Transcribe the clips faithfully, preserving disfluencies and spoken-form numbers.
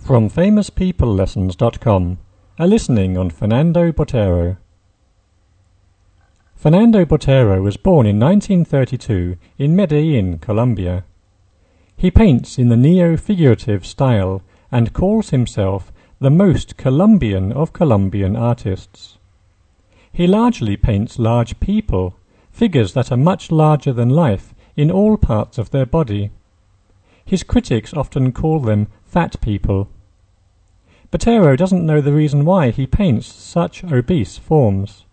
From famous people lessons dot com, a listening on Fernando Botero. Fernando Botero was born in nineteen thirty-two in Medellin, Colombia. He paints in the neo-figurative style and calls himself the most Colombian of Colombian artists. He largely paints large people, figures that are much larger than life in all parts of their body. His critics often call them fat people. Botero doesn't know the reason why he paints such obese forms.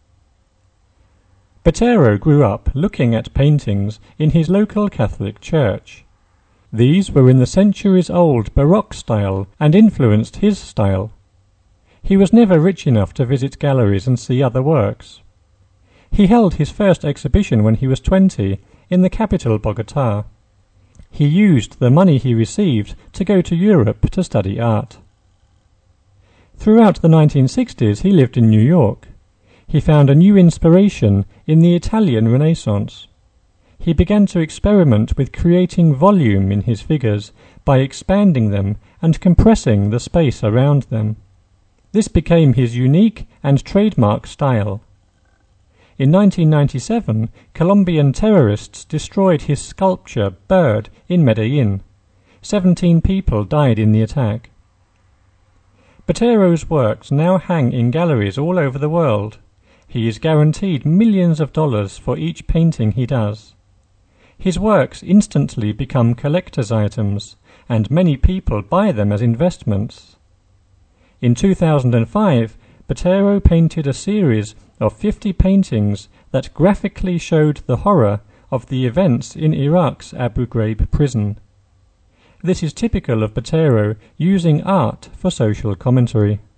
Botero grew up looking at paintings in his local Catholic church. These were in the centuries-old Baroque style and influenced his style. He was never rich enough to visit galleries and see other works. He held his first exhibition when he was twenty in the capital Bogotá. He used the money he received to go to Europe to study art. Throughout the nineteen sixties he lived in New York. He found a new inspiration in the Italian Renaissance. He began to experiment with creating volume in his figures by expanding them and compressing the space around them. This became his unique and trademark style. In nineteen ninety-seven, Colombian terrorists destroyed his sculpture Bird in Medellin. Seventeen people died in the attack. Botero's works now hang in galleries all over the world. He is guaranteed millions of dollars for each painting he does. His works instantly become collector's items, and many people buy them as investments. In two thousand five, Botero painted a series of fifty paintings that graphically showed the horror of the events in Iraq's Abu Ghraib prison. This is typical of Botero using art for social commentary.